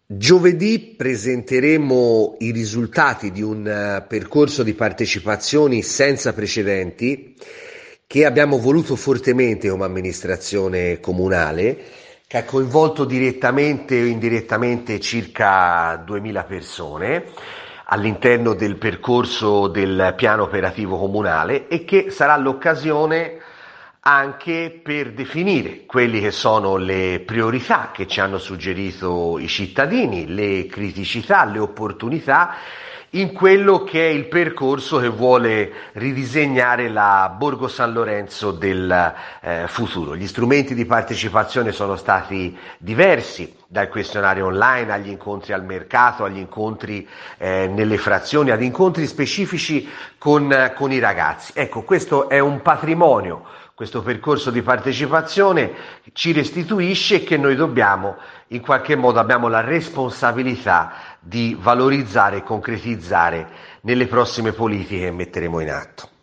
Giovedì presenteremo i risultati di un percorso di partecipazioni senza precedenti che abbiamo voluto fortemente come amministrazione comunale, che ha coinvolto direttamente o indirettamente circa 2000 persone all'interno del percorso del piano operativo comunale e che sarà l'occasione anche per definire quelli che sono le priorità che ci hanno suggerito i cittadini, le criticità, le opportunità in quello che è il percorso che vuole ridisegnare la Borgo San Lorenzo del futuro. Gli strumenti di partecipazione sono stati diversi, dal questionario online agli incontri al mercato, agli incontri nelle frazioni, ad incontri specifici con i ragazzi. Ecco, questo è un patrimonio. Questo percorso di partecipazione ci restituisce che noi dobbiamo, in qualche modo abbiamo la responsabilità di valorizzare e concretizzare nelle prossime politiche che metteremo in atto.